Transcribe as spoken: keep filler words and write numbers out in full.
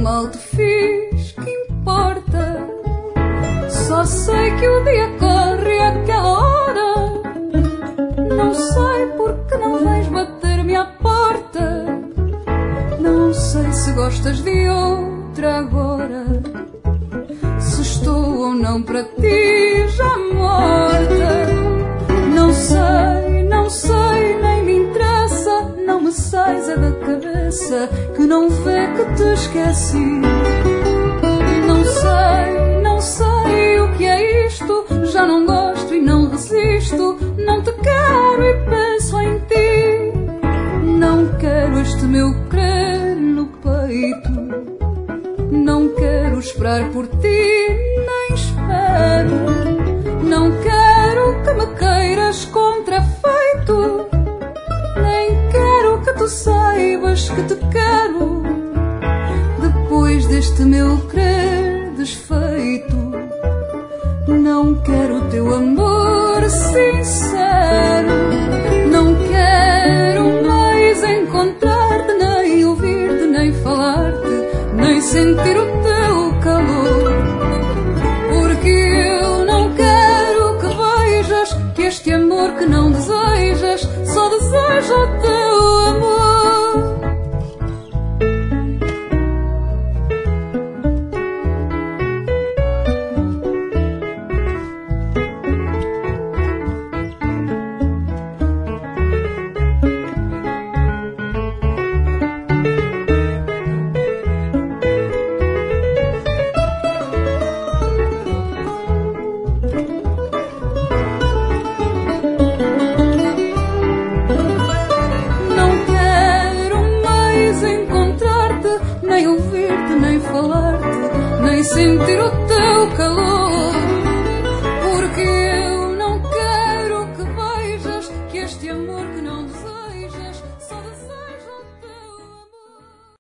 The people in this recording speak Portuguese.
mal te fiz, que importa? Só sei que o dia corre àquela hora. Não sei porque não vens bater-me à porta. Não sei se gostas de outra agora, se estou ou não para ti já morta. Não sei, não sei, nem me interessa. Não me sais é da cabeça que não vê que te esqueci. Não sei, não sei o que é isto. Já não gosto e não resisto. Não te quero e penso em ti. Não quero este meu querer no peito. Não quero esperar por ti, nem espero. Não quero que me queiras contrafeito. Nem quero que tu saibas que te quero. Depois deste meu querer desfeito, não quero o teu amor sincero. Não quero mais encontrar-te, nem ouvir-te, nem falar-te, nem sentir o teu calor. Porque eu não quero que vejas que este amor que não desejas só deseja o teu amor. Nem ouvir-te, nem falar-te, nem sentir o teu calor.